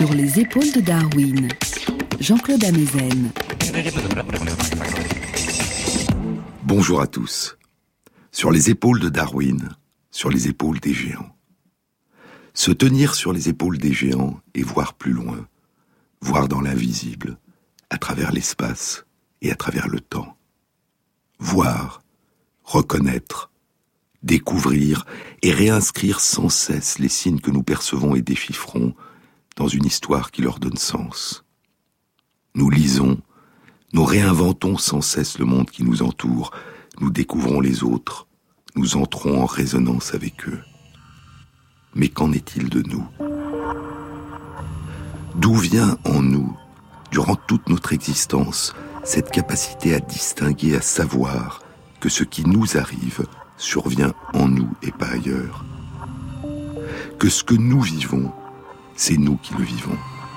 Sur les épaules de Darwin, Jean-Claude Amezen. Bonjour à tous. Sur les épaules de Darwin, sur les épaules des géants. Se tenir sur les épaules des géants et voir plus loin, voir dans l'invisible, à travers l'espace et à travers le temps. Voir, reconnaître, découvrir et réinscrire sans cesse les signes que nous percevons et déchiffrons dans une histoire qui leur donne sens. Nous lisons, nous réinventons sans cesse le monde qui nous entoure, nous découvrons les autres, nous entrons en résonance avec eux. Mais qu'en est-il de nous ? D'où vient en nous, durant toute notre existence, cette capacité à distinguer, à savoir que ce qui nous arrive survient en nous et pas ailleurs ? Que ce que nous vivons, c'est nous qui le vivons.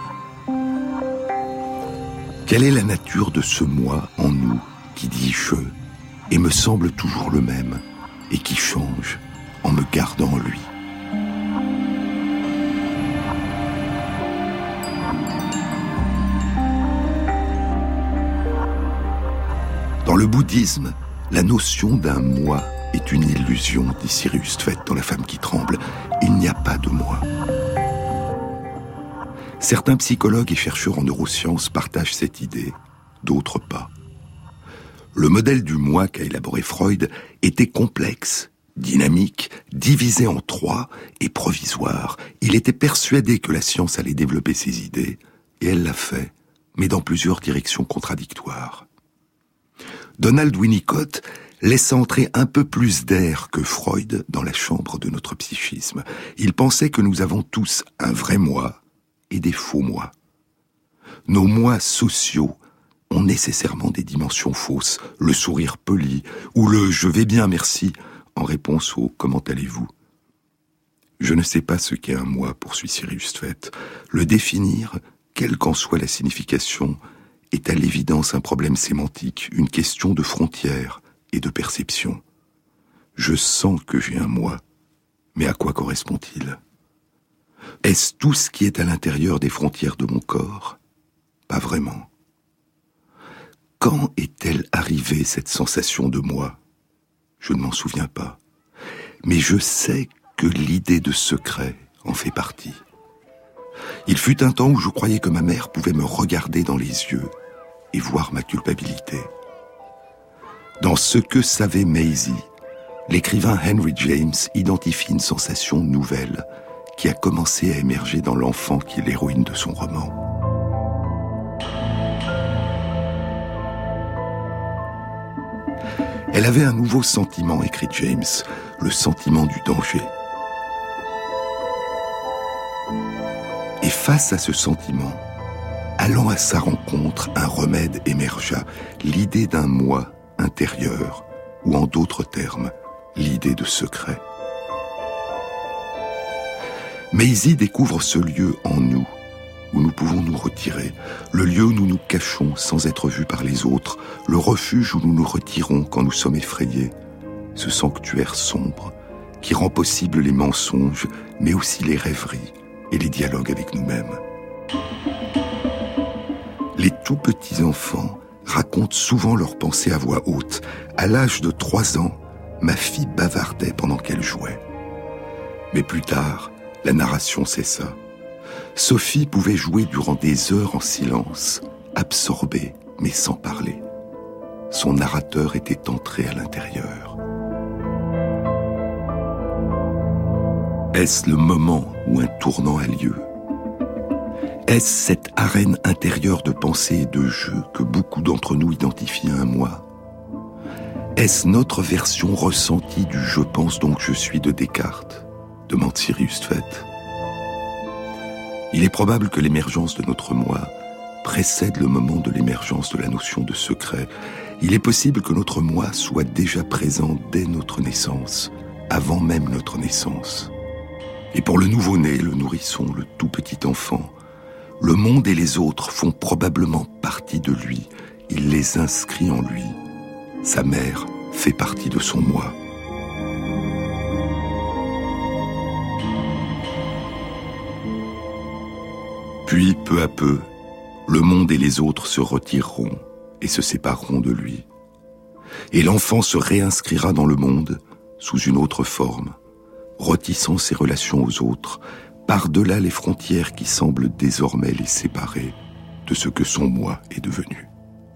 Quelle est la nature de ce moi en nous qui dit « je » et me semble toujours le même et qui change en me gardant en lui ? Dans le bouddhisme, la notion d'un moi est une illusion, dit Cyrus Tvet dans La femme qui tremble. Il n'y a pas de moi. Certains psychologues et chercheurs en neurosciences partagent cette idée, d'autres pas. Le modèle du moi qu'a élaboré Freud était complexe, dynamique, divisé en trois et provisoire. Il était persuadé que la science allait développer ses idées, et elle l'a fait, mais dans plusieurs directions contradictoires. Donald Winnicott laisse entrer un peu plus d'air que Freud dans la chambre de notre psychisme. Il pensait que nous avons tous un vrai moi et des faux moi. Nos moi sociaux ont nécessairement des dimensions fausses, le sourire poli ou le « je vais bien, merci » en réponse au « comment allez-vous ». Je ne sais pas ce qu'est un moi, poursuit Cyrus Tvet. Le définir, quelle qu'en soit la signification, est à l'évidence un problème sémantique, une question de frontières et de perception. Je sens que j'ai un moi, mais à quoi correspond-il ? Est-ce tout ce qui est à l'intérieur des frontières de mon corps ? Pas vraiment. Quand est-elle arrivée, cette sensation de moi ? Je ne m'en souviens pas. Mais je sais que l'idée de secret en fait partie. Il fut un temps où je croyais que ma mère pouvait me regarder dans les yeux et voir ma culpabilité. Dans Ce que savait Maisie, l'écrivain Henry James identifie une sensation nouvelle qui a commencé à émerger dans l'enfant qui est l'héroïne de son roman. Elle avait un nouveau sentiment, écrit James, le sentiment du danger. Et face à ce sentiment, allant à sa rencontre, un remède émergea, l'idée d'un moi intérieur, ou en d'autres termes, l'idée de secret. Maisie découvre ce lieu en nous, où nous pouvons nous retirer, le lieu où nous nous cachons sans être vus par les autres, le refuge où nous nous retirons quand nous sommes effrayés, ce sanctuaire sombre qui rend possible les mensonges, mais aussi les rêveries et les dialogues avec nous-mêmes. Les tout petits enfants racontent souvent leurs pensées à voix haute. À l'âge de 3 ans, ma fille bavardait pendant qu'elle jouait. Mais plus tard, la narration cessa. Sophie pouvait jouer durant des heures en silence, absorbée, mais sans parler. Son narrateur était entré à l'intérieur. Est-ce le moment où un tournant a lieu ? Est-ce cette arène intérieure de pensée et de jeu que beaucoup d'entre nous identifient à un moi ? Est-ce notre version ressentie du « je pense donc je suis » de Descartes ? Demande Cyrus Tvet. Il est probable que l'émergence de notre moi précède le moment de l'émergence de la notion de secret. Il est possible que notre moi soit déjà présent dès notre naissance, avant même notre naissance. Et pour le nouveau-né, le nourrisson, le tout petit enfant, le monde et les autres font probablement partie de lui. Il les inscrit en lui. Sa mère fait partie de son moi. Puis, peu à peu, le monde et les autres se retireront et se sépareront de lui. Et l'enfant se réinscrira dans le monde sous une autre forme, retissant ses relations aux autres, par-delà les frontières qui semblent désormais les séparer de ce que son moi est devenu.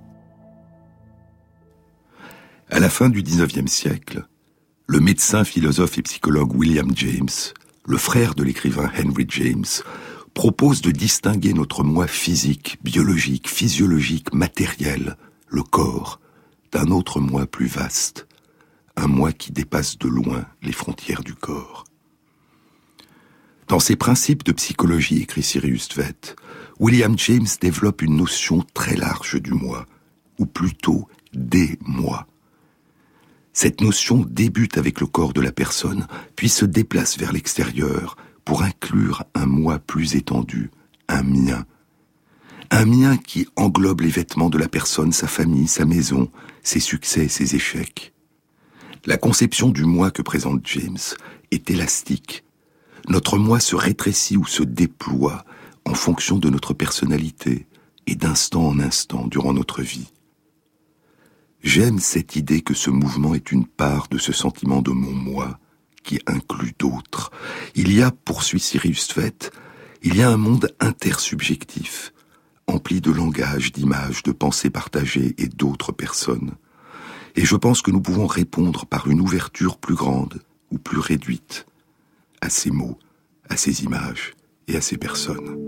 À la fin du XIXe siècle, le médecin, philosophe et psychologue William James, le frère de l'écrivain Henry James, propose de distinguer notre moi physique, biologique, physiologique, matériel, le corps, d'un autre moi plus vaste, un moi qui dépasse de loin les frontières du corps. Dans ses principes de psychologie, écrit Sirius Tvet, William James développe une notion très large du moi, ou plutôt des moi. Cette notion débute avec le corps de la personne, puis se déplace vers l'extérieur pour inclure un moi plus étendu, un mien. Un mien qui englobe les vêtements de la personne, sa famille, sa maison, ses succès et ses échecs. La conception du moi que présente James est élastique. Notre moi se rétrécit ou se déploie en fonction de notre personnalité et d'instant en instant durant notre vie. J'aime cette idée que ce mouvement est une part de ce sentiment de mon moi qui inclut d'autres. Il y a, poursuit Sirius Tvet, il y a un monde intersubjectif, empli de langage, d'images, de pensées partagées et d'autres personnes. Et je pense que nous pouvons répondre par une ouverture plus grande ou plus réduite à ces mots, à ces images et à ces personnes.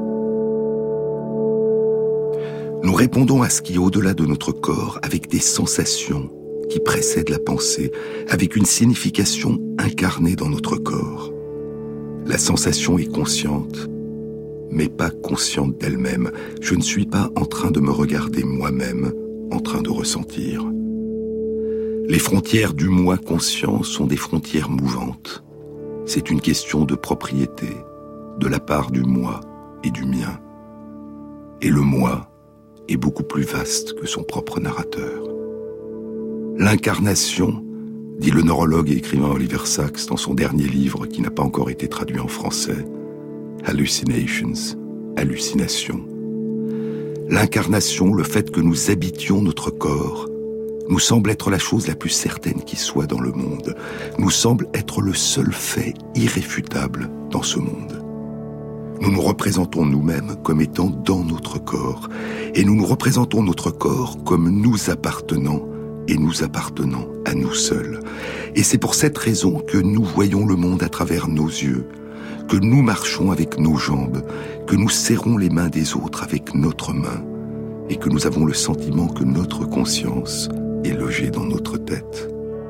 Nous répondons à ce qui est au-delà de notre corps avec des sensations qui précèdent la pensée, avec une signification incarnée dans notre corps. La sensation est consciente, mais pas consciente d'elle-même. Je ne suis pas en train de me regarder moi-même, en train de ressentir. Les frontières du moi conscient sont des frontières mouvantes. C'est une question de propriété, de la part du moi et du mien. Et le moi est beaucoup plus vaste que son propre narrateur. L'incarnation, dit le neurologue et écrivain Oliver Sacks dans son dernier livre qui n'a pas encore été traduit en français, Hallucinations, hallucination. L'incarnation, le fait que nous habitions notre corps, nous semble être la chose la plus certaine qui soit dans le monde, nous semble être le seul fait irréfutable dans ce monde. Nous nous représentons nous-mêmes comme étant dans notre corps, et nous nous représentons notre corps comme nous appartenant, et nous appartenant à nous seuls. Et c'est pour cette raison que nous voyons le monde à travers nos yeux, que nous marchons avec nos jambes, que nous serrons les mains des autres avec notre main, et que nous avons le sentiment que notre conscience est logée dans notre tête.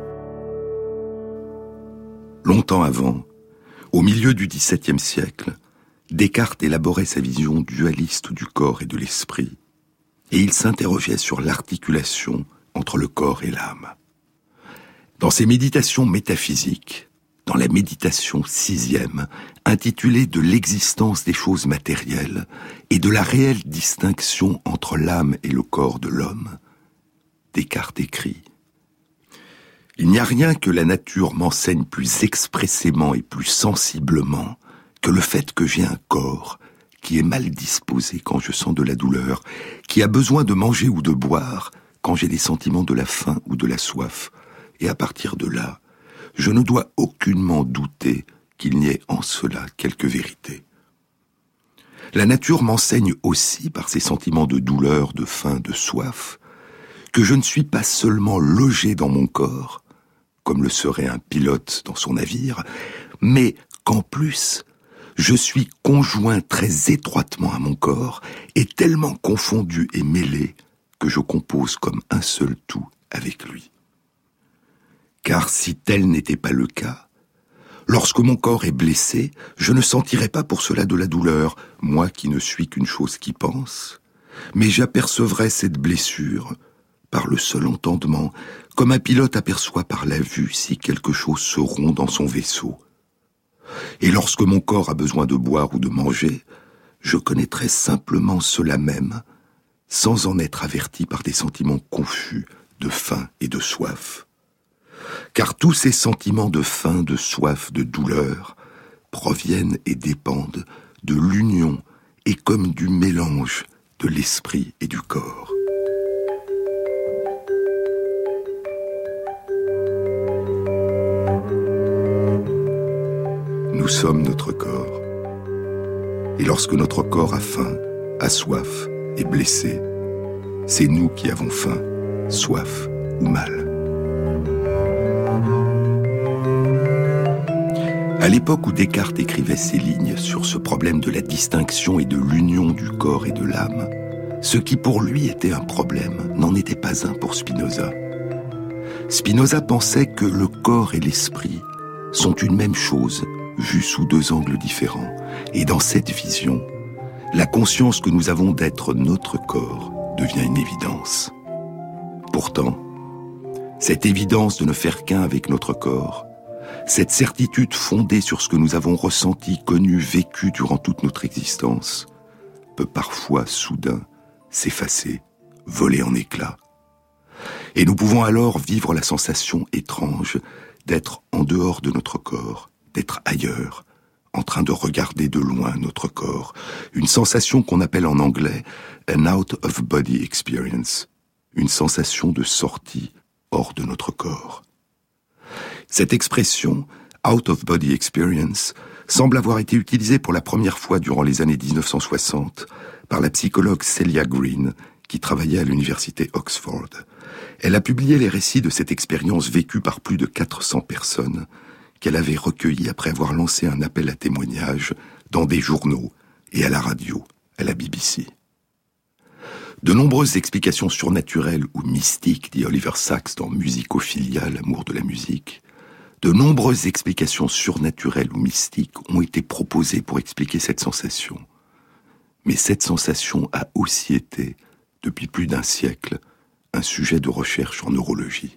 Longtemps avant, au milieu du XVIIe siècle, Descartes élaborait sa vision dualiste du corps et de l'esprit, et il s'interrogeait sur l'articulation entre le corps et l'âme. Dans ses méditations métaphysiques, dans la méditation 6e, intitulée de l'existence des choses matérielles et de la réelle distinction entre l'âme et le corps de l'homme, Descartes écrit « Il n'y a rien que la nature m'enseigne plus expressément et plus sensiblement que le fait que j'ai un corps qui est mal disposé quand je sens de la douleur, qui a besoin de manger ou de boire quand j'ai des sentiments de la faim ou de la soif, et à partir de là, je ne dois aucunement douter qu'il n'y ait en cela quelque vérité. La nature m'enseigne aussi, par ses sentiments de douleur, de faim, de soif, que je ne suis pas seulement logé dans mon corps, comme le serait un pilote dans son navire, mais qu'en plus, je suis conjoint très étroitement à mon corps et tellement confondu et mêlé que je compose comme un seul tout avec lui. Car si tel n'était pas le cas, lorsque mon corps est blessé, je ne sentirais pas pour cela de la douleur, moi qui ne suis qu'une chose qui pense, mais j'apercevrais cette blessure par le seul entendement, comme un pilote aperçoit par la vue si quelque chose se rompt dans son vaisseau. Et lorsque mon corps a besoin de boire ou de manger, je connaîtrais simplement cela même, sans en être averti par des sentiments confus de faim et de soif. Car tous ces sentiments de faim, de soif, de douleur proviennent et dépendent de l'union est comme du mélange de l'esprit et du corps. Nous sommes notre corps. Et lorsque notre corps a faim, a soif, est blessé, c'est nous qui avons faim, soif ou mal. À l'époque où Descartes écrivait ces lignes sur ce problème de la distinction et de l'union du corps et de l'âme, ce qui pour lui était un problème n'en était pas un pour Spinoza. Spinoza pensait que le corps et l'esprit sont une même chose, vue sous deux angles différents. Et dans cette vision, la conscience que nous avons d'être notre corps devient une évidence. Pourtant, cette évidence de ne faire qu'un avec notre corps, cette certitude fondée sur ce que nous avons ressenti, connu, vécu durant toute notre existence, peut parfois, soudain, s'effacer, voler en éclats. Et nous pouvons alors vivre la sensation étrange d'être en dehors de notre corps, d'être ailleurs, en train de regarder de loin notre corps, une sensation qu'on appelle en anglais « an out-of-body experience », une sensation de sortie hors de notre corps. Cette expression « out-of-body experience » semble avoir été utilisée pour la première fois durant les années 1960 par la psychologue Celia Green, qui travaillait à l'université Oxford. Elle a publié les récits de cette expérience vécue par plus de 400 personnes qu'elle avait recueillies après avoir lancé un appel à témoignages dans des journaux et à la radio, à la BBC. De nombreuses explications surnaturelles ou mystiques, dit Oliver Sacks dans Musicophilia, l'amour de la musique, de nombreuses explications surnaturelles ou mystiques ont été proposées pour expliquer cette sensation. Mais cette sensation a aussi été, depuis plus d'un siècle, un sujet de recherche en neurologie.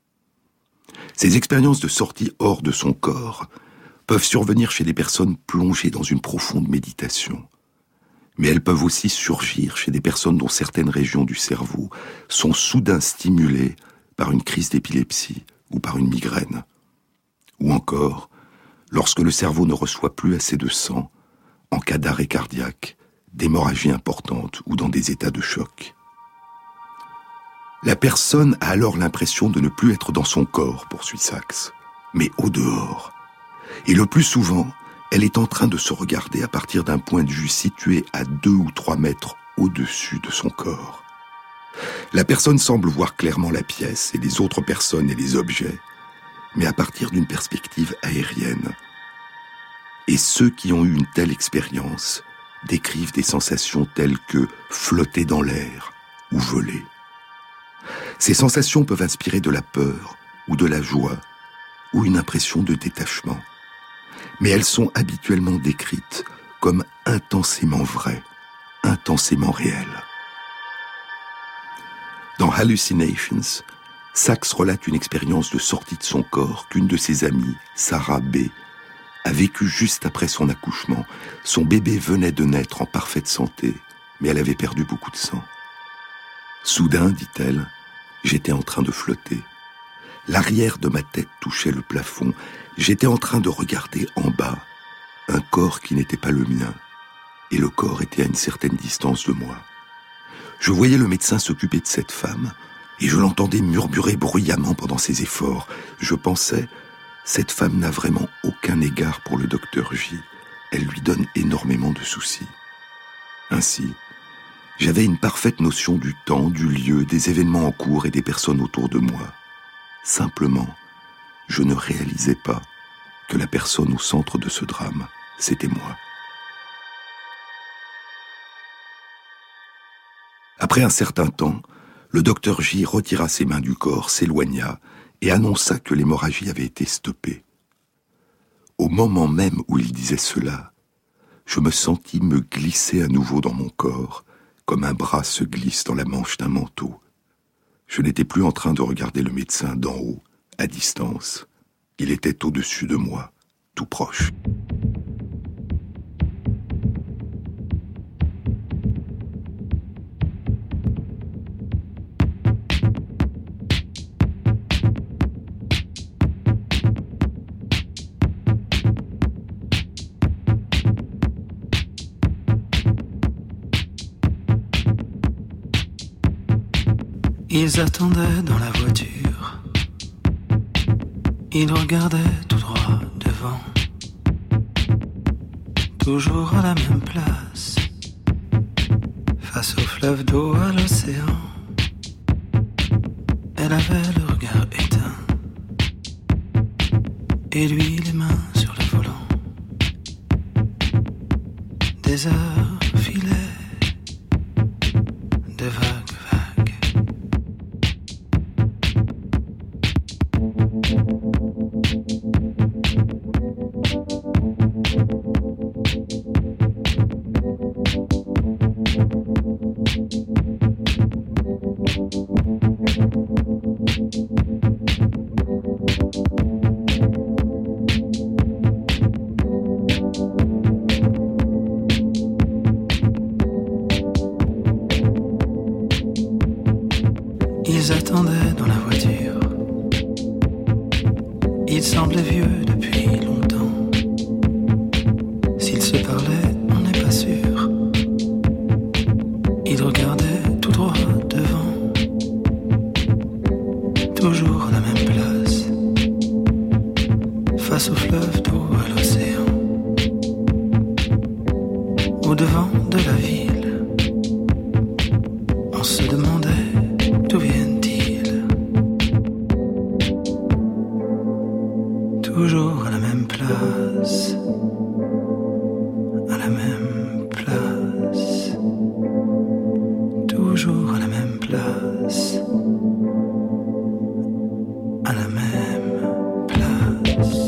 Ces expériences de sortie hors de son corps peuvent survenir chez des personnes plongées dans une profonde méditation. Mais elles peuvent aussi surgir chez des personnes dont certaines régions du cerveau sont soudain stimulées par une crise d'épilepsie ou par une migraine. Ou encore, lorsque le cerveau ne reçoit plus assez de sang, en cas d'arrêt cardiaque, d'hémorragie importante ou dans des états de choc. La personne a alors l'impression de ne plus être dans son corps, poursuit Sacks, mais au dehors. Et le plus souvent, elle est en train de se regarder à partir d'un point de vue situé à 2 ou 3 mètres au-dessus de son corps. La personne semble voir clairement la pièce et les autres personnes et les objets, mais à partir d'une perspective aérienne. Et ceux qui ont eu une telle expérience décrivent des sensations telles que flotter dans l'air ou voler. Ces sensations peuvent inspirer de la peur ou de la joie ou une impression de détachement. Mais elles sont habituellement décrites comme intensément vraies, intensément réelles. Dans Hallucinations, Sacks relate une expérience de sortie de son corps qu'une de ses amies, Sarah B., a vécue juste après son accouchement. Son bébé venait de naître en parfaite santé, mais elle avait perdu beaucoup de sang. Soudain, dit-elle, j'étais en train de flotter. L'arrière de ma tête touchait le plafond. J'étais en train de regarder en bas un corps qui n'était pas le mien, et le corps était à une certaine distance de moi. Je voyais le médecin s'occuper de cette femme, et je l'entendais murmurer bruyamment pendant ses efforts. Je pensais, cette femme n'a vraiment aucun égard pour le docteur J. Elle lui donne énormément de soucis. Ainsi, j'avais une parfaite notion du temps, du lieu, des événements en cours et des personnes autour de moi. Simplement, je ne réalisais pas que la personne au centre de ce drame, c'était moi. Après un certain temps, le docteur J retira ses mains du corps, s'éloigna et annonça que l'hémorragie avait été stoppée. Au moment même où il disait cela, je me sentis me glisser à nouveau dans mon corps, comme un bras se glisse dans la manche d'un manteau. Je n'étais plus en train de regarder le médecin d'en haut, à distance. Il était au-dessus de moi, tout proche. Ils attendaient dans la voiture. Ils regardaient tout droit devant. Toujours à la même place, face au fleuve d'eau, à l'océan. Elle avait le regard éteint, et lui les mains sur le volant. Des heures filaient de vagues. Ils attendaient dans la voiture. Ils semblaient vieux depuis longtemps. S'ils se parlaient, on n'est pas sûr. Ils regardaient tout droit devant. Toujours à la même place, face au fleuve d'eau, à l'océan. Au devant de la ville, on se demandait d'où viennent-ils. Toujours à la même place, à la même place. Toujours à la même place, à la même place.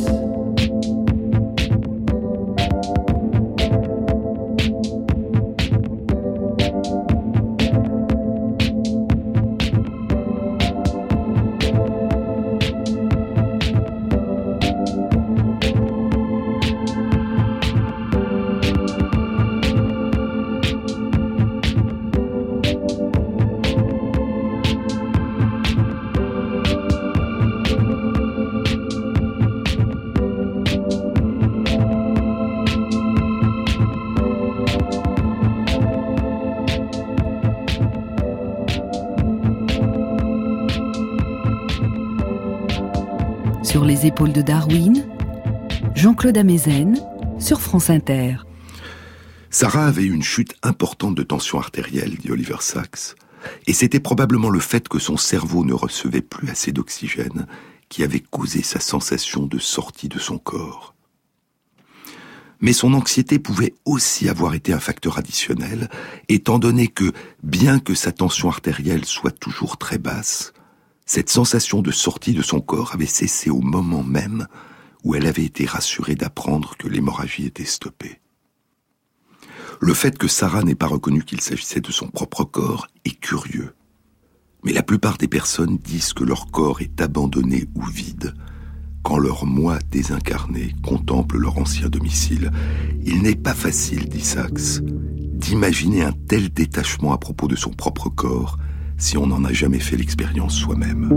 Sur les épaules de Darwin, Jean-Claude Amezen, sur France Inter. Sarah avait eu une chute importante de tension artérielle, dit Oliver Sacks, et c'était probablement le fait que son cerveau ne recevait plus assez d'oxygène qui avait causé sa sensation de sortie de son corps. Mais son anxiété pouvait aussi avoir été un facteur additionnel, étant donné que, bien que sa tension artérielle soit toujours très basse, cette sensation de sortie de son corps avait cessé au moment même où elle avait été rassurée d'apprendre que l'hémorragie était stoppée. Le fait que Sarah n'ait pas reconnu qu'il s'agissait de son propre corps est curieux. Mais la plupart des personnes disent que leur corps est abandonné ou vide quand leur moi désincarné contemple leur ancien domicile. Il n'est pas facile, dit Sacks, d'imaginer un tel détachement à propos de son propre corps si on n'en a jamais fait l'expérience soi-même.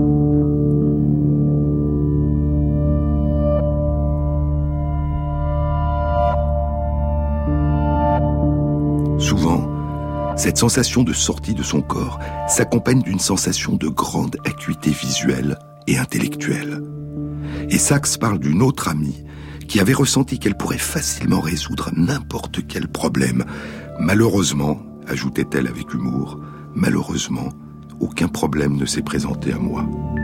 Souvent, cette sensation de sortie de son corps s'accompagne d'une sensation de grande acuité visuelle et intellectuelle. Et Sacks parle d'une autre amie qui avait ressenti qu'elle pourrait facilement résoudre n'importe quel problème. Malheureusement, ajoutait-elle avec humour, malheureusement, aucun problème ne s'est présenté à moi.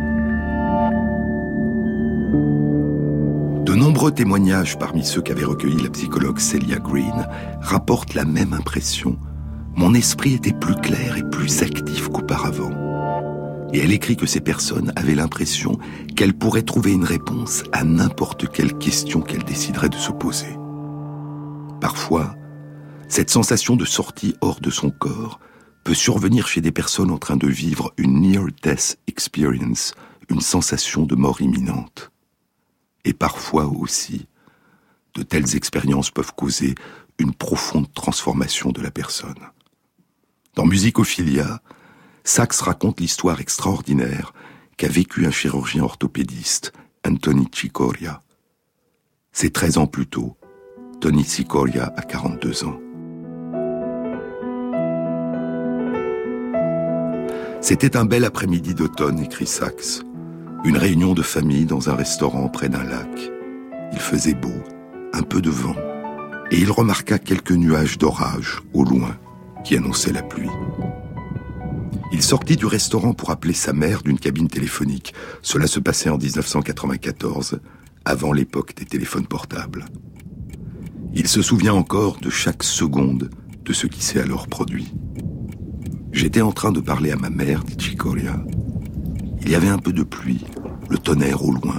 De nombreux témoignages parmi ceux qu'avait recueillis la psychologue Celia Green rapportent la même impression. Mon esprit était plus clair et plus actif qu'auparavant. Et elle écrit que ces personnes avaient l'impression qu'elles pourraient trouver une réponse à n'importe quelle question qu'elles décideraient de se poser. Parfois, cette sensation de sortie hors de son corps peut survenir chez des personnes en train de vivre une near-death experience, une sensation de mort imminente. Et parfois aussi, de telles expériences peuvent causer une profonde transformation de la personne. Dans Musicophilia, Sacks raconte l'histoire extraordinaire qu'a vécue un chirurgien orthopédiste, Anthony Cicoria. C'est 13 ans plus tôt, Tony Cicoria a 42 ans. C'était un bel après-midi d'automne, écrit Sachs. Une réunion de famille dans un restaurant près d'un lac. Il faisait beau, un peu de vent, et il remarqua quelques nuages d'orage au loin qui annonçaient la pluie. Il sortit du restaurant pour appeler sa mère d'une cabine téléphonique. Cela se passait en 1994, avant l'époque des téléphones portables. Il se souvient encore de chaque seconde de ce qui s'est alors produit. J'étais en train de parler à ma mère, dit Cicoria. Il y avait un peu de pluie, le tonnerre au loin.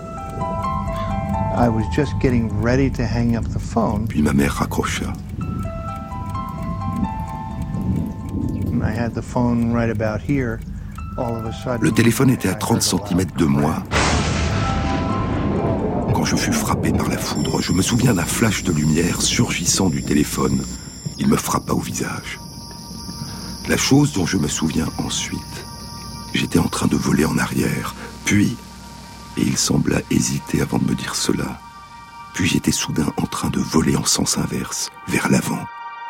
I was just getting ready to hang up the phone. Puis ma mère raccrocha. I had the phone right about here. All of a sudden, le téléphone était à 30 cm de moi. Quand je fus frappé par la foudre, je me souviens d'un flash de lumière surgissant du téléphone. Il me frappa au visage. La chose dont je me souviens ensuite, j'étais en train de voler en arrière, puis, et il sembla hésiter avant de me dire cela, puis j'étais soudain en train de voler en sens inverse, vers l'avant.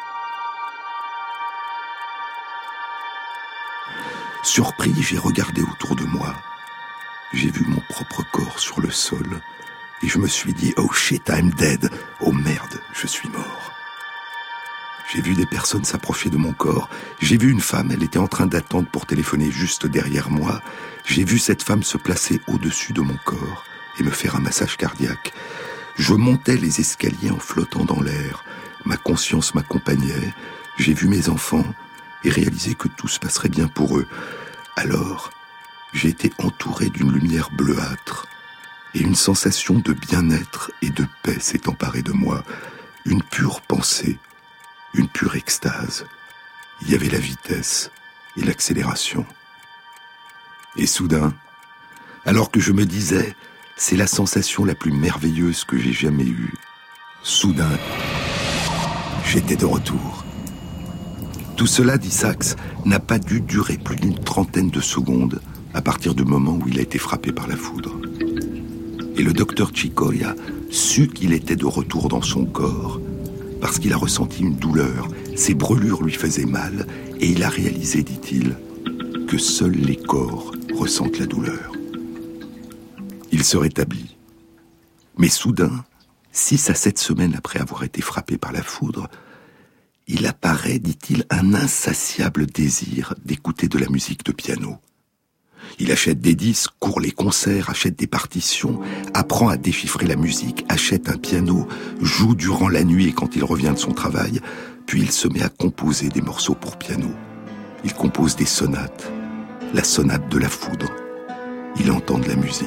Surpris, j'ai regardé autour de moi. J'ai vu mon propre corps sur le sol, et je me suis dit « Oh shit, I'm dead !»« Oh merde, je suis mort !» J'ai vu des personnes s'approcher de mon corps. J'ai vu une femme, elle était en train d'attendre pour téléphoner juste derrière moi. J'ai vu cette femme se placer au-dessus de mon corps et me faire un massage cardiaque. Je montais les escaliers en flottant dans l'air. Ma conscience m'accompagnait. J'ai vu mes enfants et réalisé que tout se passerait bien pour eux. Alors, j'ai été entouré d'une lumière bleuâtre et une sensation de bien-être et de paix s'est emparée de moi. Une pure pensée. Une pure extase. Il y avait la vitesse et l'accélération. Et soudain, alors que je me disais, c'est la sensation la plus merveilleuse que j'ai jamais eue, soudain, j'étais de retour. Tout cela, dit Sachs, n'a pas dû durer plus d'une trentaine de secondes à partir du moment où il a été frappé par la foudre. Et le docteur Cicoria sut qu'il était de retour dans son corps, parce qu'il a ressenti une douleur, ses brûlures lui faisaient mal, et il a réalisé, dit-il, que seuls les corps ressentent la douleur. Il se rétablit. Mais soudain, 6 à 7 semaines après avoir été frappé par la foudre, il apparaît, dit-il, un insatiable désir d'écouter de la musique de piano. Il achète des disques, court les concerts, achète des partitions, apprend à déchiffrer la musique, achète un piano, joue durant la nuit et quand il revient de son travail, puis il se met à composer des morceaux pour piano. Il compose des sonates, la sonate de la foudre. Il entend de la musique.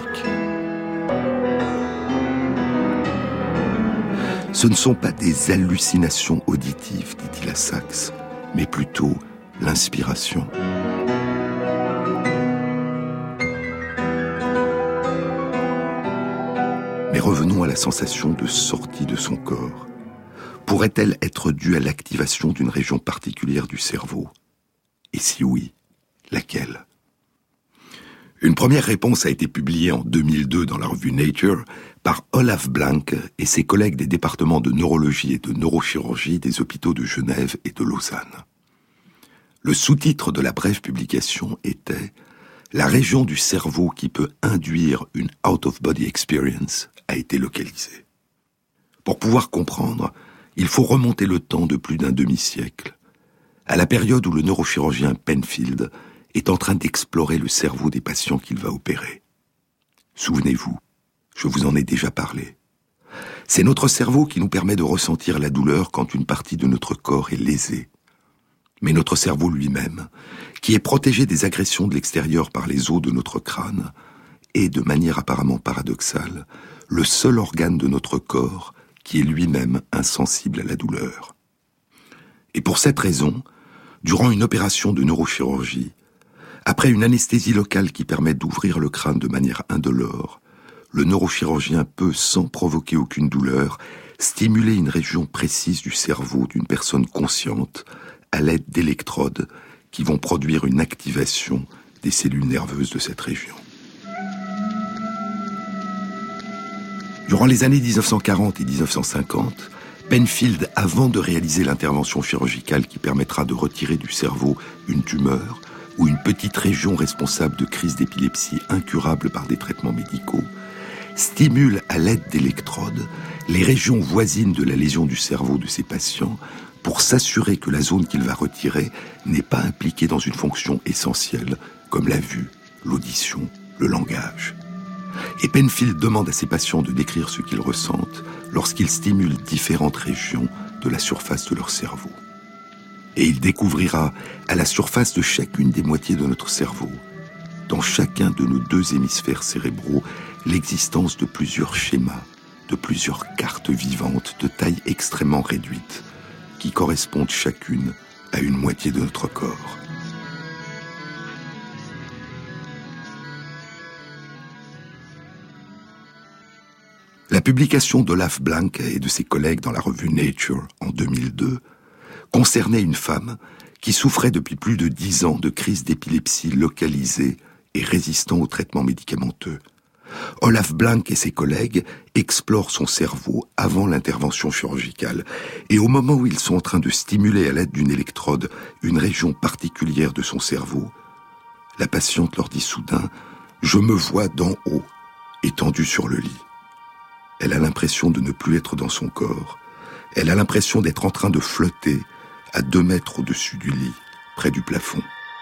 Ce ne sont pas des hallucinations auditives, dit-il à Sachs, mais plutôt l'inspiration. Mais revenons à la sensation de sortie de son corps. Pourrait-elle être due à l'activation d'une région particulière du cerveau ? Et si oui, laquelle ? Une première réponse a été publiée en 2002 dans la revue Nature par Olaf Blank et ses collègues des départements de neurologie et de neurochirurgie des hôpitaux de Genève et de Lausanne. Le sous-titre de la brève publication était « La région du cerveau qui peut induire une out-of-body experience a été localisée ». Pour pouvoir comprendre, il faut remonter le temps de plus d'un demi-siècle, à la période où le neurochirurgien Penfield est en train d'explorer le cerveau des patients qu'il va opérer. Souvenez-vous, je vous en ai déjà parlé. C'est notre cerveau qui nous permet de ressentir la douleur quand une partie de notre corps est lésée. Mais notre cerveau lui-même, qui est protégé des agressions de l'extérieur par les os de notre crâne, est, de manière apparemment paradoxale, le seul organe de notre corps qui est lui-même insensible à la douleur. Et pour cette raison, durant une opération de neurochirurgie, après une anesthésie locale qui permet d'ouvrir le crâne de manière indolore, le neurochirurgien peut, sans provoquer aucune douleur, stimuler une région précise du cerveau d'une personne consciente à l'aide d'électrodes qui vont produire une activation des cellules nerveuses de cette région. Durant les années 1940 et 1950, Penfield, avant de réaliser l'intervention chirurgicale qui permettra de retirer du cerveau une tumeur, ou une petite région responsable de crises d'épilepsie incurables par des traitements médicaux, stimule à l'aide d'électrodes les régions voisines de la lésion du cerveau de ces patients pour s'assurer que la zone qu'il va retirer n'est pas impliquée dans une fonction essentielle comme la vue, l'audition, le langage. Et Penfield demande à ses patients de décrire ce qu'ils ressentent lorsqu'ils stimulent différentes régions de la surface de leur cerveau. Et il découvrira à la surface de chacune des moitiés de notre cerveau, dans chacun de nos 2 hémisphères cérébraux, l'existence de plusieurs schémas, de plusieurs cartes vivantes de taille extrêmement réduite, qui correspondent chacune à une moitié de notre corps. La publication d'Olaf Blanke et de ses collègues dans la revue Nature en 2002 concernait une femme qui souffrait depuis plus de 10 ans de crises d'épilepsie localisées et résistant aux traitements médicamenteux. Olaf Blanke et ses collègues explorent son cerveau avant l'intervention chirurgicale et au moment où ils sont en train de stimuler à l'aide d'une électrode une région particulière de son cerveau, la patiente leur dit soudain « Je me vois d'en haut, étendue sur le lit ». Elle a l'impression de ne plus être dans son corps. Elle a l'impression d'être en train de flotter à 2 mètres au-dessus du lit, près du plafond.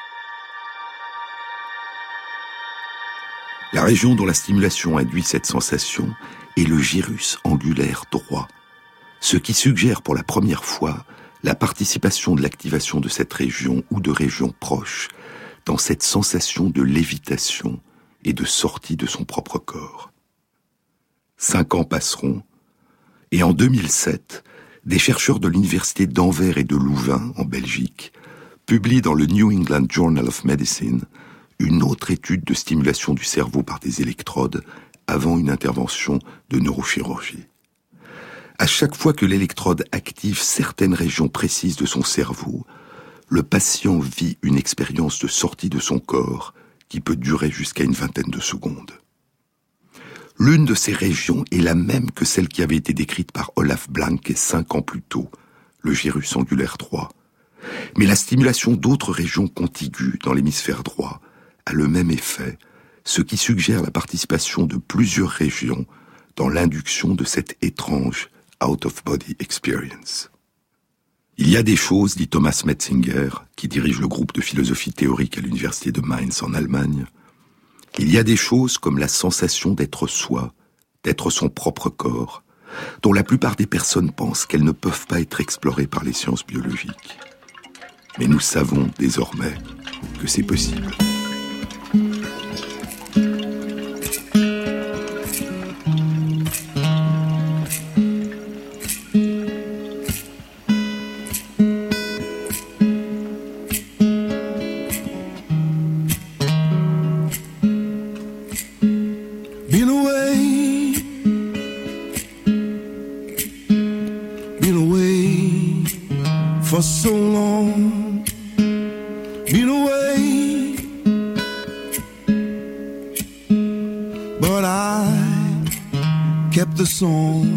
La région dont la stimulation induit cette sensation est le gyrus angulaire droit, ce qui suggère pour la première fois la participation de l'activation de cette région ou de régions proches dans cette sensation de lévitation et de sortie de son propre corps. 5 ans passeront, et en 2007, des chercheurs de l'université d'Anvers et de Louvain, en Belgique, publient dans le New England Journal of Medicine une autre étude de stimulation du cerveau par des électrodes avant une intervention de neurochirurgie. À chaque fois que l'électrode active certaines régions précises de son cerveau, le patient vit une expérience de sortie de son corps qui peut durer jusqu'à une 20aine de secondes. L'une de ces régions est la même que celle qui avait été décrite par Olaf Blanke 5 ans plus tôt, le gyrus angulaire droit. Mais la stimulation d'autres régions contiguës dans l'hémisphère droit a le même effet, ce qui suggère la participation de plusieurs régions dans l'induction de cette étrange out-of-body experience. Il y a des choses, dit Thomas Metzinger, qui dirige le groupe de philosophie théorique à l'université de Mainz en Allemagne, il y a des choses comme la sensation d'être soi, d'être son propre corps, dont la plupart des personnes pensent qu'elles ne peuvent pas être explorées par les sciences biologiques. Mais nous savons désormais que c'est possible. For so long, been away, but I kept the song.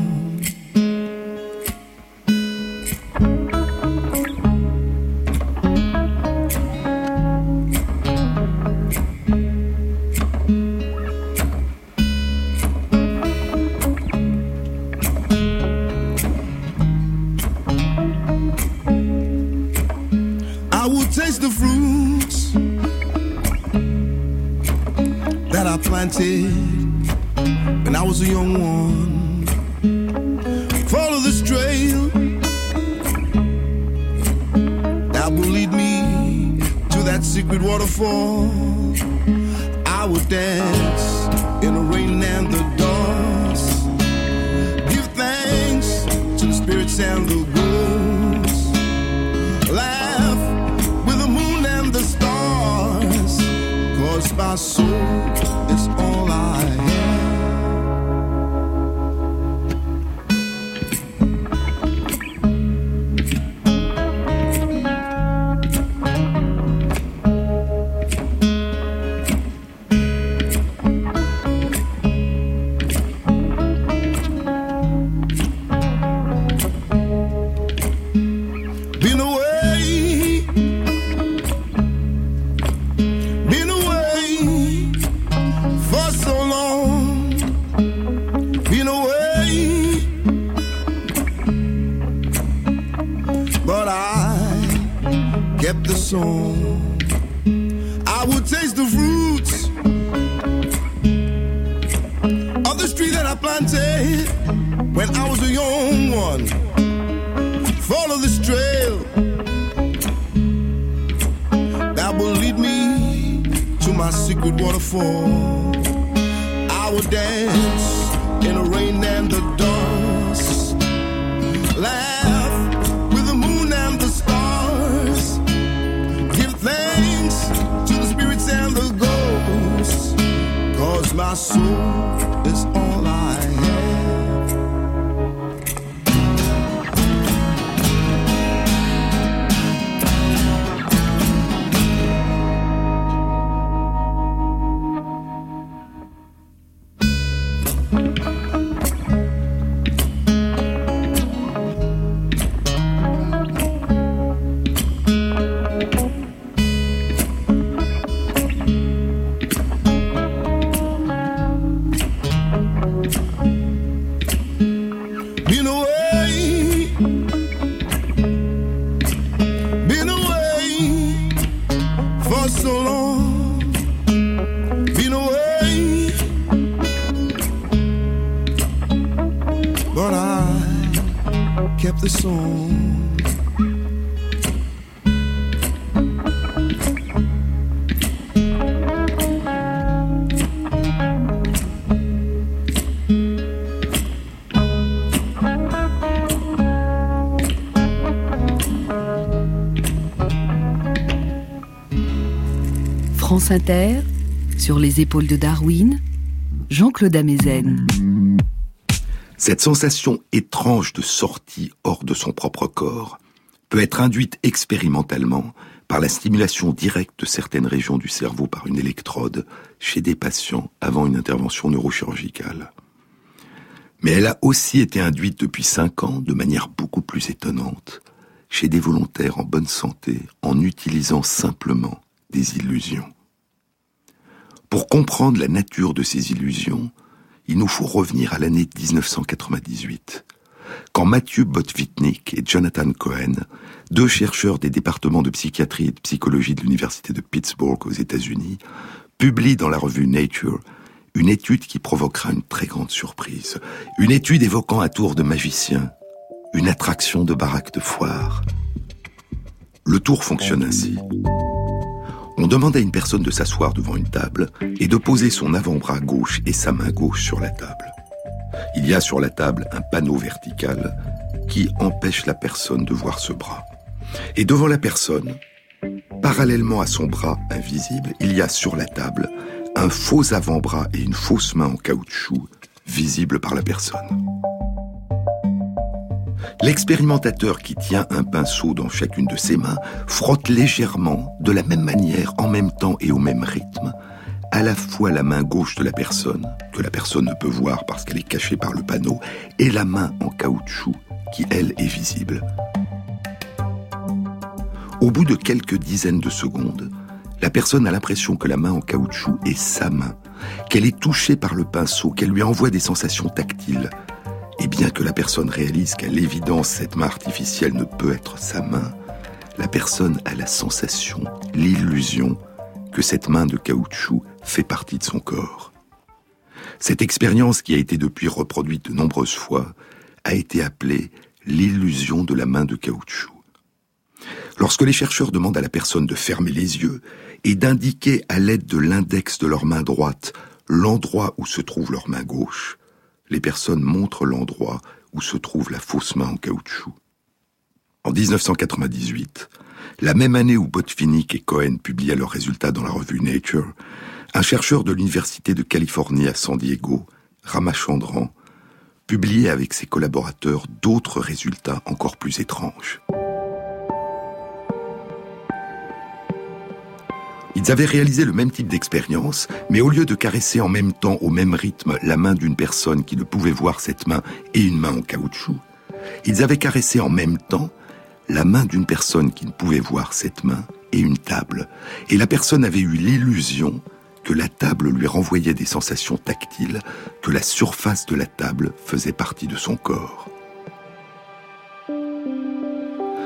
Taste the fruits that I planted when I was a young one. Follow this trail that will lead me to that secret waterfall. I would dance in the rain and the dust, give thanks to the spirits and the ghosts, laugh with the moon and the stars, 'cause my soul is all I have. but I kept the song. I would taste the fruits of the tree that I planted when I was a young one. Follow this trail that will lead me to my secret waterfall. I would dance in the rain and the dust, laugh with the moon and the stars, give thanks to the spirits and the ghosts, 'cause my soul is all I have. The song. France Inter, sur les épaules de Darwin, Jean-Claude Amezen. Cette sensation étrange de sortie hors de son propre corps peut être induite expérimentalement par la stimulation directe de certaines régions du cerveau par une électrode chez des patients avant une intervention neurochirurgicale. Mais elle a aussi été induite depuis 5 ans, de manière beaucoup plus étonnante, chez des volontaires en bonne santé en utilisant simplement des illusions. Pour comprendre la nature de ces illusions, il nous faut revenir à l'année 1998, quand Matthew Botvinnik et Jonathan Cohen, 2 chercheurs des départements de psychiatrie et de psychologie de l'université de Pittsburgh aux États-Unis, publient dans la revue Nature une étude qui provoquera une très grande surprise. Une étude évoquant un tour de magicien, une attraction de baraque de foire. Le tour fonctionne ainsi. On demande à une personne de s'asseoir devant une table et de poser son avant-bras gauche et sa main gauche sur la table. Il y a sur la table un panneau vertical qui empêche la personne de voir ce bras. Et devant la personne, parallèlement à son bras invisible, il y a sur la table un faux avant-bras et une fausse main en caoutchouc visibles par la personne. L'expérimentateur qui tient un pinceau dans chacune de ses mains frotte légèrement, de la même manière, en même temps et au même rythme, à la fois la main gauche de la personne, que la personne ne peut voir parce qu'elle est cachée par le panneau, et la main en caoutchouc, qui, elle, est visible. Au bout de quelques dizaines de secondes, la personne a l'impression que la main en caoutchouc est sa main, qu'elle est touchée par le pinceau, qu'elle lui envoie des sensations tactiles. Et bien que la personne réalise qu'à l'évidence cette main artificielle ne peut être sa main, la personne a la sensation, l'illusion, que cette main de caoutchouc fait partie de son corps. Cette expérience, qui a été depuis reproduite de nombreuses fois, a été appelée l'illusion de la main de caoutchouc. Lorsque les chercheurs demandent à la personne de fermer les yeux et d'indiquer à l'aide de l'index de leur main droite l'endroit où se trouve leur main gauche, les personnes montrent l'endroit où se trouve la fausse main en caoutchouc. En 1998, la même année où Botvinnik et Cohen publiaient leurs résultats dans la revue Nature, un chercheur de l'Université de Californie à San Diego, Ramachandran, publiait avec ses collaborateurs d'autres résultats encore plus étranges. Ils avaient réalisé le même type d'expérience, mais au lieu de caresser en même temps, au même rythme, la main d'une personne qui ne pouvait voir cette main et une main en caoutchouc, ils avaient caressé en même temps la main d'une personne qui ne pouvait voir cette main et une table. Et la personne avait eu l'illusion que la table lui renvoyait des sensations tactiles, que la surface de la table faisait partie de son corps.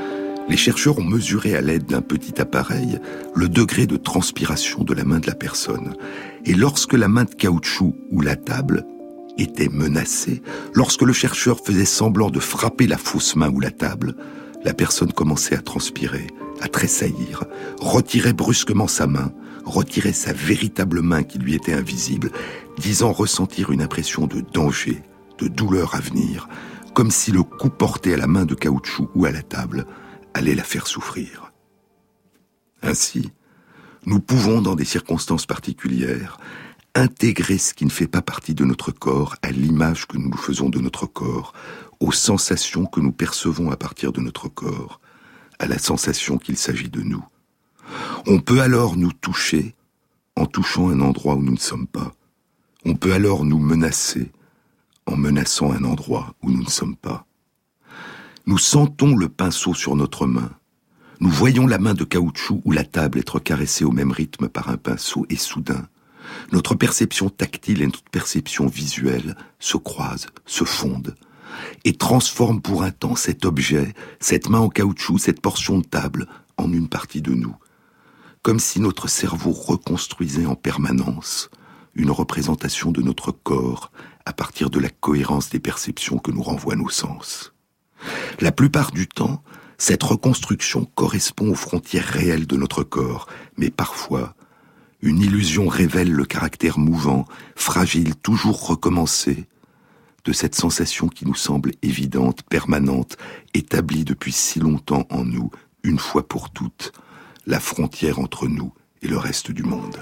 Les chercheurs ont mesuré à l'aide d'un petit appareil le degré de transpiration de la main de la personne. Et lorsque la main de caoutchouc ou la table était menacée, lorsque le chercheur faisait semblant de frapper la fausse main ou la table, la personne commençait à transpirer, à tressaillir, retirait brusquement sa main, retirait sa véritable main qui lui était invisible, disant ressentir une impression de danger, de douleur à venir, comme si le coup porté à la main de caoutchouc ou à la table allait la faire souffrir. Ainsi, nous pouvons, dans des circonstances particulières, intégrer ce qui ne fait pas partie de notre corps à l'image que nous nous faisons de notre corps, aux sensations que nous percevons à partir de notre corps, à la sensation qu'il s'agit de nous. On peut alors nous toucher en touchant un endroit où nous ne sommes pas. On peut alors nous menacer en menaçant un endroit où nous ne sommes pas. Nous sentons le pinceau sur notre main. Nous voyons la main de caoutchouc ou la table être caressée au même rythme par un pinceau et soudain, notre perception tactile et notre perception visuelle se croisent, se fondent et transforment pour un temps cet objet, cette main en caoutchouc, cette portion de table en une partie de nous. Comme si notre cerveau reconstruisait en permanence une représentation de notre corps à partir de la cohérence des perceptions que nous renvoient nos sens. La plupart du temps, cette reconstruction correspond aux frontières réelles de notre corps, mais parfois, une illusion révèle le caractère mouvant, fragile, toujours recommencé, de cette sensation qui nous semble évidente, permanente, établie depuis si longtemps en nous, une fois pour toutes, la frontière entre nous et le reste du monde.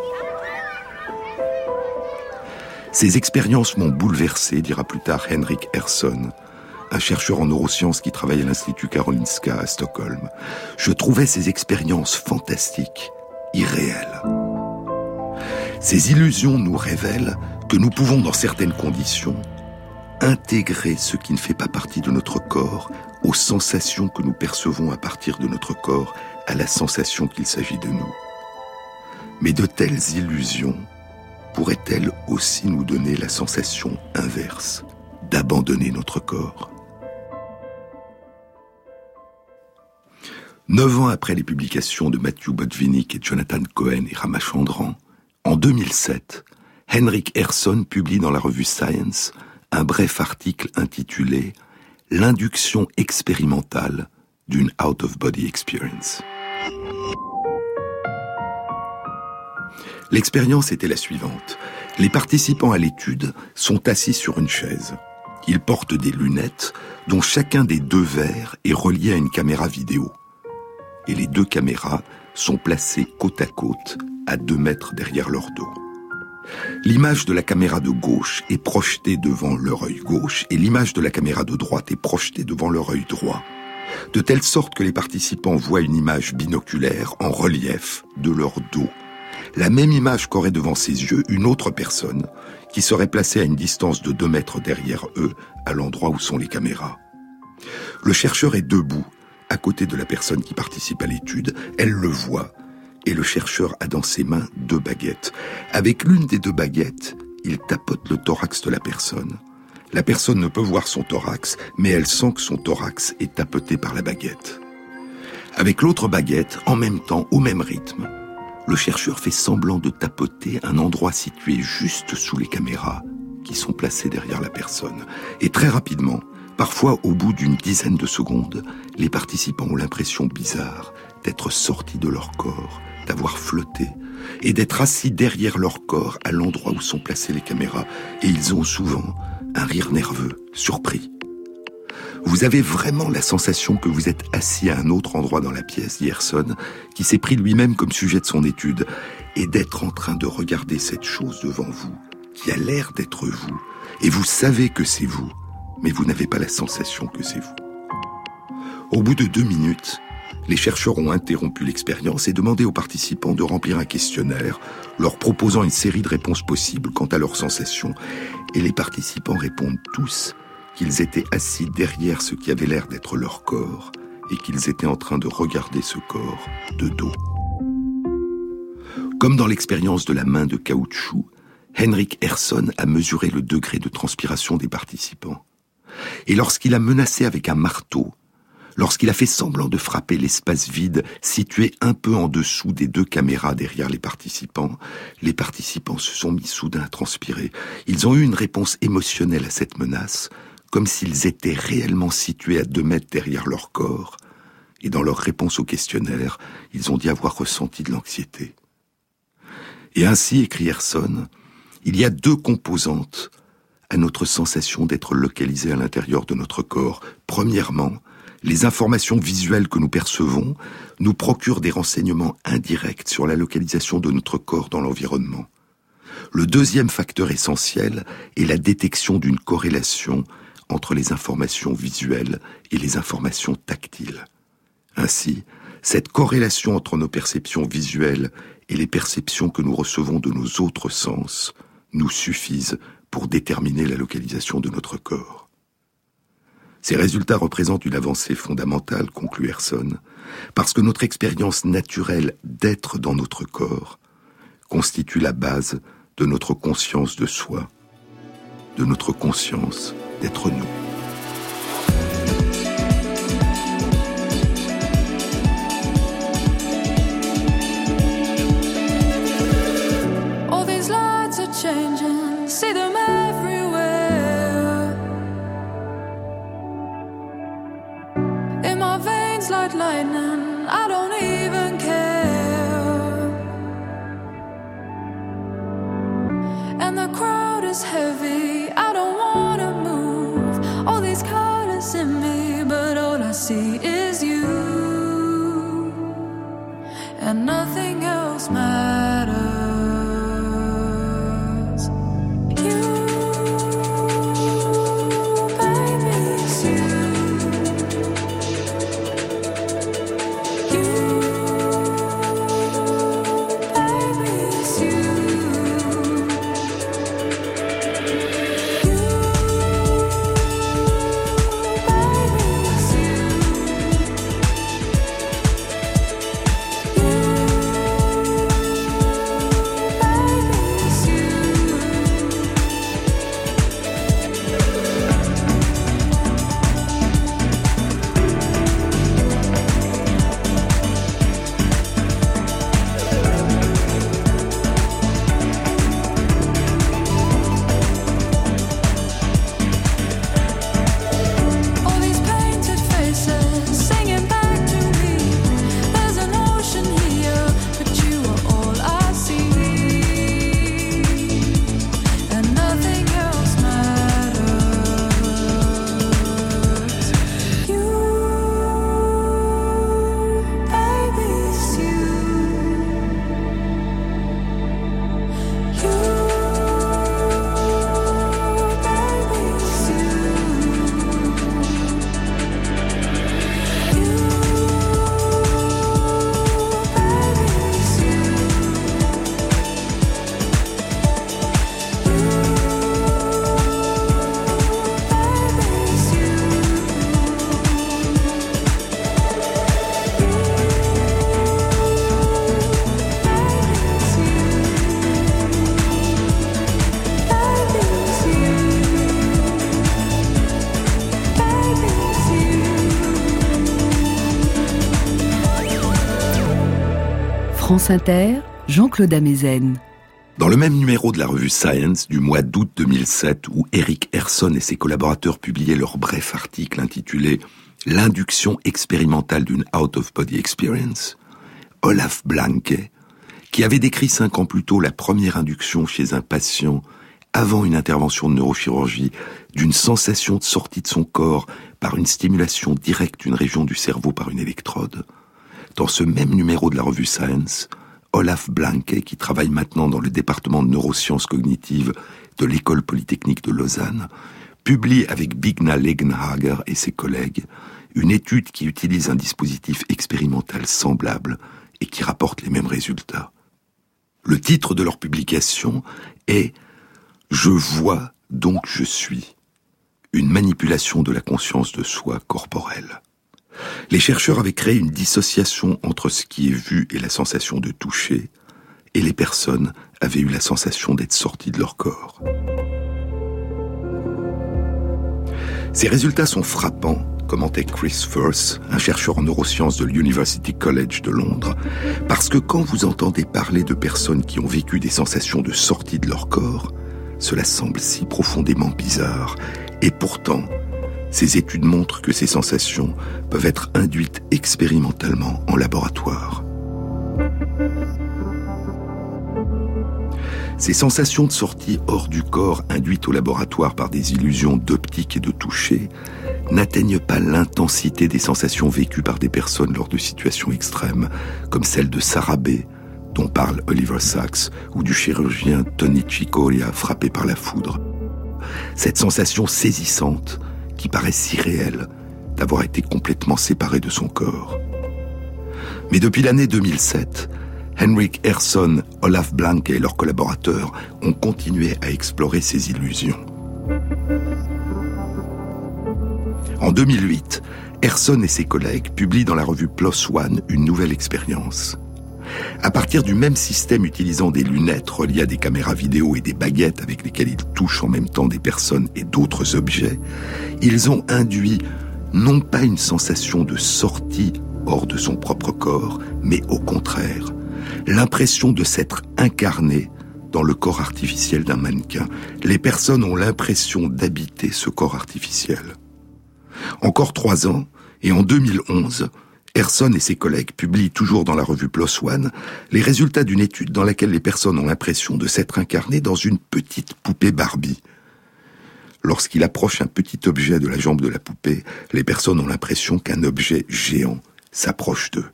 Ces expériences m'ont bouleversé, dira plus tard Henrik Ersson, un chercheur en neurosciences qui travaille à l'Institut Karolinska à Stockholm. Je trouvais ces expériences fantastiques, irréelles. Ces illusions nous révèlent que nous pouvons, dans certaines conditions, intégrer ce qui ne fait pas partie de notre corps aux sensations que nous percevons à partir de notre corps, à la sensation qu'il s'agit de nous. Mais de telles illusions pourraient-elles aussi nous donner la sensation inverse, d'abandonner notre corps ? 9 ans après les publications de Matthew Botvinnik et Jonathan Cohen et Ramachandran, en 2007, Henrik Ersson publie dans la revue Science un bref article intitulé « L'induction expérimentale d'une out-of-body experience ». L'expérience était la suivante. Les participants à l'étude sont assis sur une chaise. Ils portent des lunettes dont chacun des 2 verres est relié à une caméra vidéo. Et les 2 caméras sont placées côte à côte, à 2 mètres derrière leur dos. L'image de la caméra de gauche est projetée devant leur œil gauche et l'image de la caméra de droite est projetée devant leur œil droit, de telle sorte que les participants voient une image binoculaire en relief de leur dos, la même image qu'aurait devant ses yeux une autre personne qui serait placée à une distance de 2 mètres derrière eux, à l'endroit où sont les caméras. Le chercheur est debout, à côté de la personne qui participe à l'étude, elle le voit, et le chercheur a dans ses mains 2 baguettes. Avec l'une des 2 baguettes, il tapote le thorax de la personne. La personne ne peut voir son thorax, mais elle sent que son thorax est tapoté par la baguette. Avec l'autre baguette, en même temps, au même rythme, le chercheur fait semblant de tapoter un endroit situé juste sous les caméras qui sont placées derrière la personne. Et très rapidement, parfois au bout d'une dizaine de secondes, les participants ont l'impression bizarre d'être sortis de leur corps, d'avoir flotté et d'être assis derrière leur corps à l'endroit où sont placées les caméras. Et ils ont souvent un rire nerveux, surpris. Vous avez vraiment la sensation que vous êtes assis à un autre endroit dans la pièce, dit Ersson, qui s'est pris lui-même comme sujet de son étude, et d'être en train de regarder cette chose devant vous, qui a l'air d'être vous, et vous savez que c'est vous, mais vous n'avez pas la sensation que c'est vous. Au bout de 2 minutes, les chercheurs ont interrompu l'expérience et demandé aux participants de remplir un questionnaire, leur proposant une série de réponses possibles quant à leurs sensations, et les participants répondent tous qu'ils étaient assis derrière ce qui avait l'air d'être leur corps et qu'ils étaient en train de regarder ce corps de dos. Comme dans l'expérience de la main de caoutchouc, Henrik Ersson a mesuré le degré de transpiration des participants. Et lorsqu'il a menacé avec un marteau, lorsqu'il a fait semblant de frapper l'espace vide situé un peu en dessous des 2 caméras derrière les participants se sont mis soudain à transpirer. Ils ont eu une réponse émotionnelle à cette menace, comme s'ils étaient réellement situés à 2 mètres derrière leur corps, et dans leur réponse au questionnaire, ils ont dit avoir ressenti de l'anxiété. Et ainsi, écrit Erson, il y a 2 composantes à notre sensation d'être localisés à l'intérieur de notre corps. Premièrement, les informations visuelles que nous percevons nous procurent des renseignements indirects sur la localisation de notre corps dans l'environnement. Le deuxième facteur essentiel est la détection d'une corrélation entre les informations visuelles et les informations tactiles. Ainsi, cette corrélation entre nos perceptions visuelles et les perceptions que nous recevons de nos autres sens nous suffisent pour déterminer la localisation de notre corps. Ces résultats représentent une avancée fondamentale, conclut Erson, parce que notre expérience naturelle d'être dans notre corps constitue la base de notre conscience de soi, de notre conscience d'être nous. All these lights are changing, see them everywhere. In my veins like lightning, I don't even care. And the crowd is heavy, I don't wanna move. All these colors in me, but all I see is you. And nothing else matters. France Inter, Jean-Claude Amezen. Dans le même numéro de la revue Science du mois d'août 2007, où Erik Erson et ses collaborateurs publiaient leur bref article intitulé « L'induction expérimentale d'une out-of-body experience », Olaf Blanke, qui avait décrit 5 ans plus tôt la première induction chez un patient avant une intervention de neurochirurgie d'une sensation de sortie de son corps par une stimulation directe d'une région du cerveau par une électrode. Dans ce même numéro de la revue Science, Olaf Blanke, qui travaille maintenant dans le département de neurosciences cognitives de l'École polytechnique de Lausanne, publie avec Bigna Legenhager et ses collègues une étude qui utilise un dispositif expérimental semblable et qui rapporte les mêmes résultats. Le titre de leur publication est « Je vois, donc je suis », une manipulation de la conscience de soi corporelle. Les chercheurs avaient créé une dissociation entre ce qui est vu et la sensation de toucher, et les personnes avaient eu la sensation d'être sorties de leur corps. Ces résultats sont frappants commentait Chris Firth, un chercheur en neurosciences de l'University College de Londres, parce que quand vous entendez parler de personnes qui ont vécu des sensations de sortie de leur corps, cela semble si profondément bizarre. Et pourtant, ces études montrent que ces sensations peuvent être induites expérimentalement en laboratoire. Ces sensations de sortie hors du corps induites au laboratoire par des illusions d'optique et de toucher n'atteignent pas l'intensité des sensations vécues par des personnes lors de situations extrêmes, comme celle de Sarah B., dont parle Oliver Sacks, ou du chirurgien Tony Cicoria frappé par la foudre. Cette sensation saisissante, qui paraît si réelle, d'avoir été complètement séparé de son corps. Mais depuis l'année 2007, Henrik Ehrson, Olaf Blanke et leurs collaborateurs ont continué à explorer ces illusions. En 2008, Ehrson et ses collègues publient dans la revue PLOS ONE une nouvelle expérience. À partir du même système utilisant des lunettes reliées à des caméras vidéo et des baguettes avec lesquelles ils touchent en même temps des personnes et d'autres objets, ils ont induit non pas une sensation de sortie hors de son propre corps, mais au contraire, l'impression de s'être incarné dans le corps artificiel d'un mannequin. Les personnes ont l'impression d'habiter ce corps artificiel. Encore 3 ans, et en 2011, Ehrson et ses collègues publient toujours dans la revue PLOS ONE les résultats d'une étude dans laquelle les personnes ont l'impression de s'être incarnées dans une petite poupée Barbie. Lorsqu'il approche un petit objet de la jambe de la poupée, les personnes ont l'impression qu'un objet géant s'approche d'eux.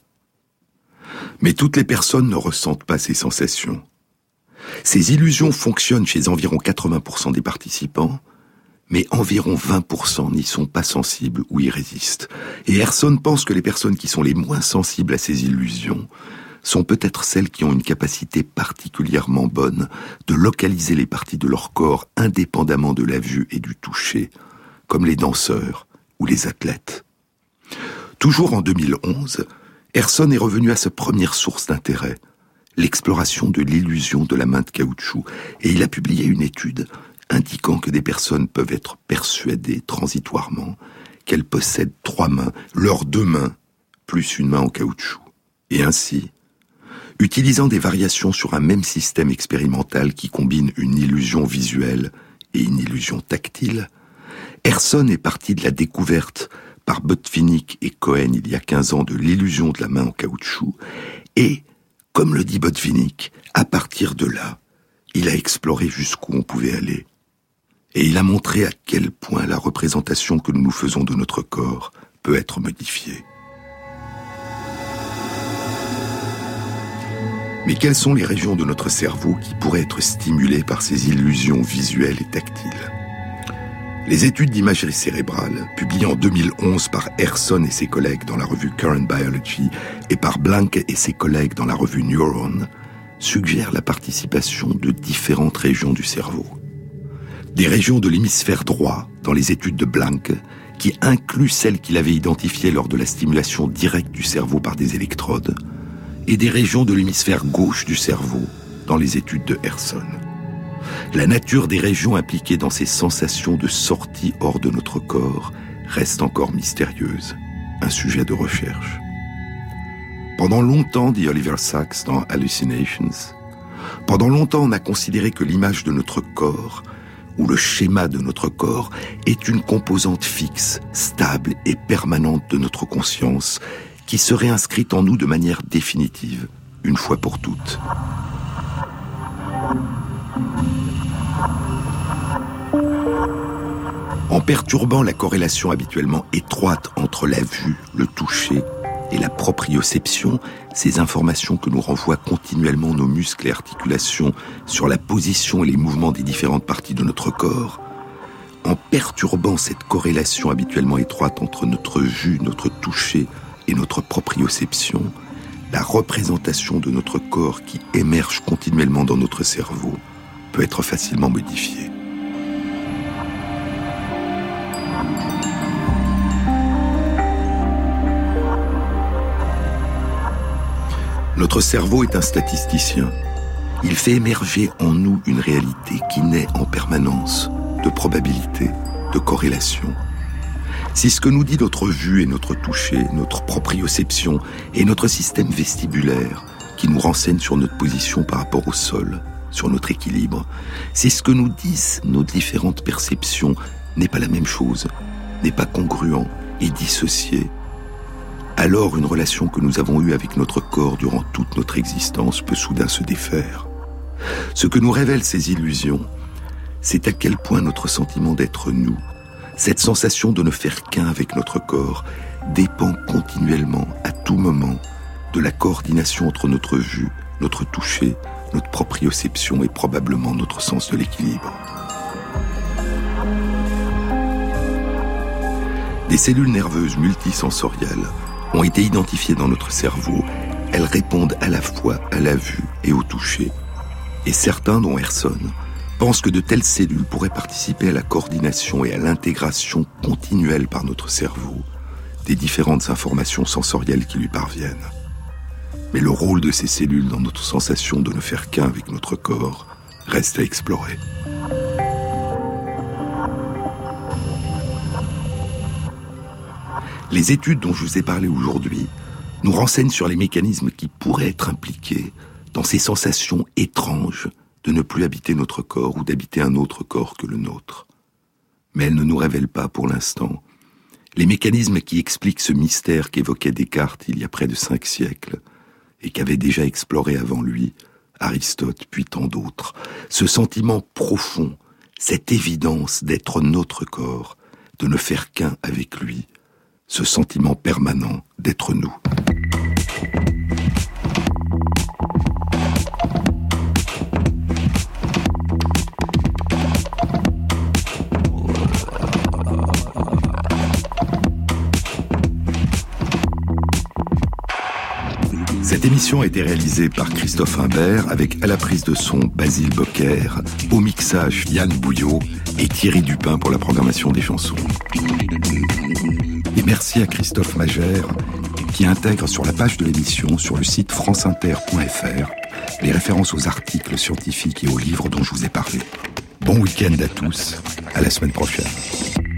Mais toutes les personnes ne ressentent pas ces sensations. Ces illusions fonctionnent chez environ 80% des participants, mais environ 20% n'y sont pas sensibles ou y résistent. Et Ehrson pense que les personnes qui sont les moins sensibles à ces illusions sont peut-être celles qui ont une capacité particulièrement bonne de localiser les parties de leur corps indépendamment de la vue et du toucher, comme les danseurs ou les athlètes. Toujours en 2011, Ehrson est revenu à sa première source d'intérêt, l'exploration de l'illusion de la main de caoutchouc, et il a publié une étude indiquant que des personnes peuvent être persuadées transitoirement qu'elles possèdent 3 mains, leurs 2 mains, plus une main en caoutchouc. Et ainsi, utilisant des variations sur un même système expérimental qui combine une illusion visuelle et une illusion tactile, Ehrson est parti de la découverte par Botvinnik et Cohen il y a 15 ans de l'illusion de la main en caoutchouc, et, comme le dit Botvinnik, à partir de là, il a exploré jusqu'où on pouvait aller. Et il a montré à quel point la représentation que nous nous faisons de notre corps peut être modifiée. Mais quelles sont les régions de notre cerveau qui pourraient être stimulées par ces illusions visuelles et tactiles ? Les études d'imagerie cérébrale, publiées en 2011 par Ehrson et ses collègues dans la revue Current Biology et par Blanke et ses collègues dans la revue Neuron, suggèrent la participation de différentes régions du cerveau. Des régions de l'hémisphère droit, dans les études de Blanke, qui incluent celles qu'il avait identifiées lors de la stimulation directe du cerveau par des électrodes, et des régions de l'hémisphère gauche du cerveau, dans les études de Ehrson. La nature des régions impliquées dans ces sensations de sortie hors de notre corps reste encore mystérieuse, un sujet de recherche. Pendant longtemps, dit Oliver Sacks dans Hallucinations, pendant longtemps on a considéré que l'image de notre corps, ou le schéma de notre corps, est une composante fixe, stable et permanente de notre conscience, qui serait inscrite en nous de manière définitive, une fois pour toutes. En perturbant la corrélation habituellement étroite entre la vue, le toucher et la proprioception, ces informations que nous renvoient continuellement nos muscles et articulations sur la position et les mouvements des différentes parties de notre corps, en perturbant cette corrélation habituellement étroite entre notre vue, notre toucher et notre proprioception, la représentation de notre corps qui émerge continuellement dans notre cerveau peut être facilement modifiée. Notre cerveau est un statisticien. Il fait émerger en nous une réalité qui naît en permanence de probabilités, de corrélations. Si ce que nous dit notre vue et notre toucher, notre proprioception et notre système vestibulaire, qui nous renseigne sur notre position par rapport au sol, sur notre équilibre, si ce que nous disent nos différentes perceptions n'est pas la même chose, n'est pas congruent et dissocié, alors une relation que nous avons eue avec notre corps durant toute notre existence peut soudain se défaire. Ce que nous révèlent ces illusions, c'est à quel point notre sentiment d'être nous, cette sensation de ne faire qu'un avec notre corps, dépend continuellement, à tout moment, de la coordination entre notre vue, notre toucher, notre proprioception et probablement notre sens de l'équilibre. Des cellules nerveuses multisensorielles ont été identifiées dans notre cerveau. Elles répondent à la fois à la vue et au toucher. Et certains, dont Ersson, pensent que de telles cellules pourraient participer à la coordination et à l'intégration continuelle par notre cerveau des différentes informations sensorielles qui lui parviennent. Mais le rôle de ces cellules dans notre sensation de ne faire qu'un avec notre corps reste à explorer. Les études dont je vous ai parlé aujourd'hui nous renseignent sur les mécanismes qui pourraient être impliqués dans ces sensations étranges de ne plus habiter notre corps ou d'habiter un autre corps que le nôtre. Mais elles ne nous révèlent pas, pour l'instant, les mécanismes qui expliquent ce mystère qu'évoquait Descartes il y a près de 5 siècles et qu'avait déjà exploré avant lui Aristote puis tant d'autres. Ce sentiment profond, cette évidence d'être notre corps, de ne faire qu'un avec lui, ce sentiment permanent d'être nous. Cette émission a été réalisée par Christophe Imbert avec à la prise de son Basile Bocquer, au mixage Yann Bouillot et Thierry Dupin pour la programmation des chansons. Et merci à Christophe Magère qui intègre sur la page de l'émission sur le site franceinter.fr les références aux articles scientifiques et aux livres dont je vous ai parlé. Bon week-end à tous, à la semaine prochaine.